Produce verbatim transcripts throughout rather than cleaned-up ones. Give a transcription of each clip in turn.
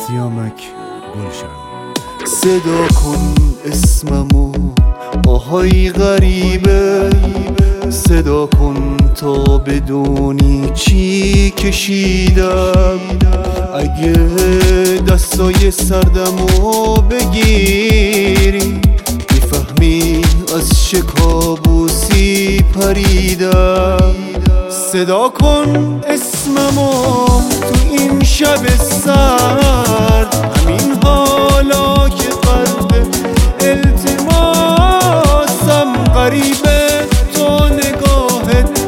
سیامک گلشن. صدا کن اسممو آهای غریبه، صدا کن تا بدونی چی کشیدم. اگه دستای سردمو بگیری میفهمی از چه کابوسی پریدم. صدا کن اسممو تو این شب سرد، همین حالا که قلب التماسم غریبه، تو نگاهت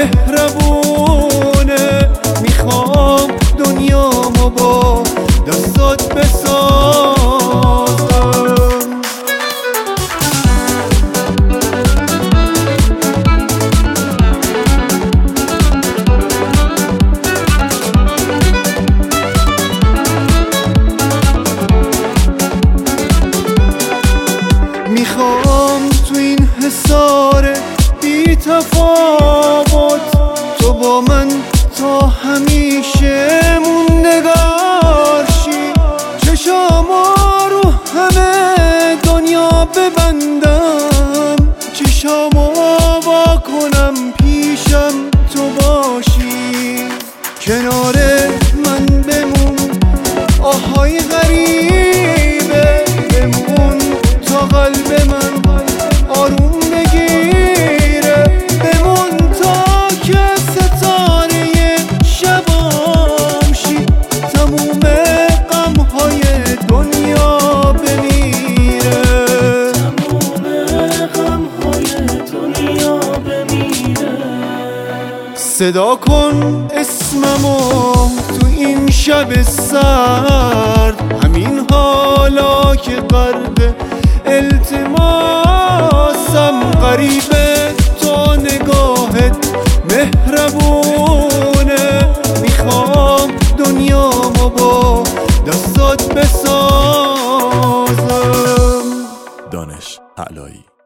مهربونه. میخوام دنیامو با دستات بسازم. میخوام تو این حصار بی تفاوت تو با من تا همیشه موندگار شی. چشامو رو همه دنیا ببندم، چشامو وا کنم پیشم تو باشی. کنار من بمون آهای غریبه، بمون تا قلب من آروم بگیره، بمون تا که ستاره شبام شی، تموم غمهای دنیا بمیره، تموم غمهای دنیا بمیره. صدا کن اسممو تو این شب سرد، همین حالا که غرق التماسم غریبه، تو نگاهت مهربونه. میخوام دنیامو با دستات بسازم. دانش علایی.